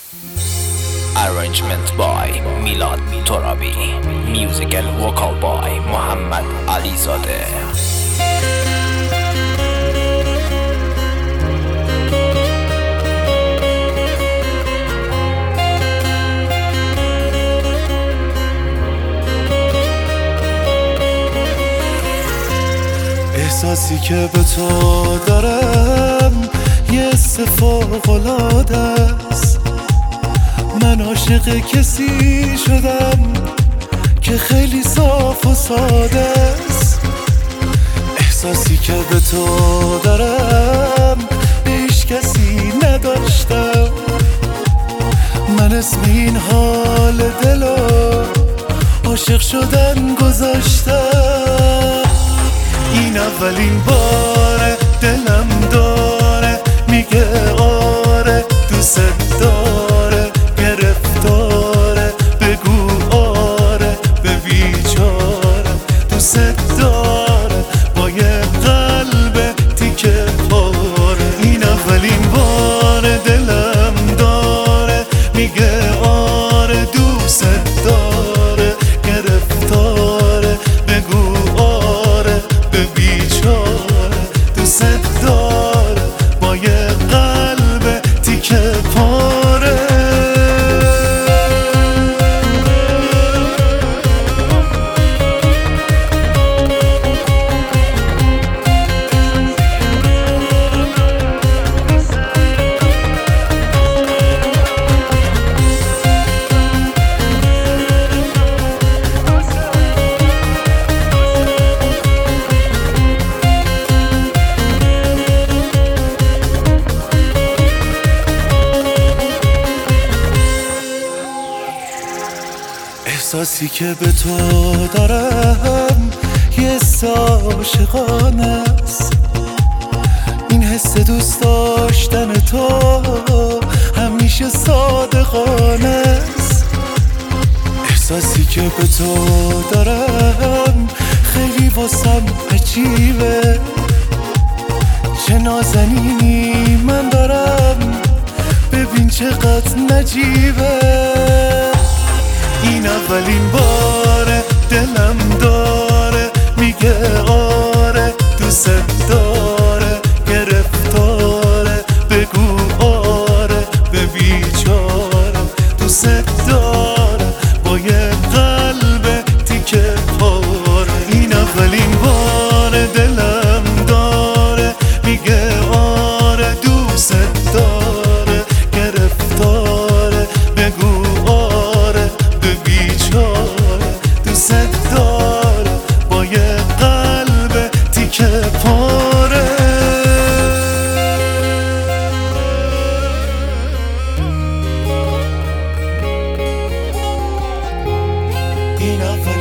Arrangement by Milad Torabi. Music and vocal by محمد علیزاده. احساسی که به تو دارم یه فوق‌العاده است. من عاشق کسی شدم که خیلی صاف و ساده است. احساسی که به تو دارم هیچ کسی نداشتم. من اسم این حال دلو عاشق شدن گذاشتم. این اولین باره دلم داره میگه آره دوست داره، گرفتاره بگو آره به بیچاره. دوست داره با یه قلب تیکه پاره. این اولین باره دلم داره میگه آره دوست داره، گرفتاره بگو آره به بیچاره. دوست داره با یه قلب تیکه پاره. احساسی که به تو دارم یه عاشقانه است. این حس دوست داشتن تو همیشه صادقانه است. احساسی که به تو دارم خیلی واسم عجیبه. چه نازنینی من دارم ببین چقدر نجیبه. این اولین باره دلم داره میگه آره دوست داره، گرفتاره بگو آره به بیچاره. دوست داره با یه قلب تیکه پاره. این اولین باره دلم داره میگه آره دوست داره، گرفتاره بگو آره به بیچاره. دوست داره با یه قلب تیکه پاره. این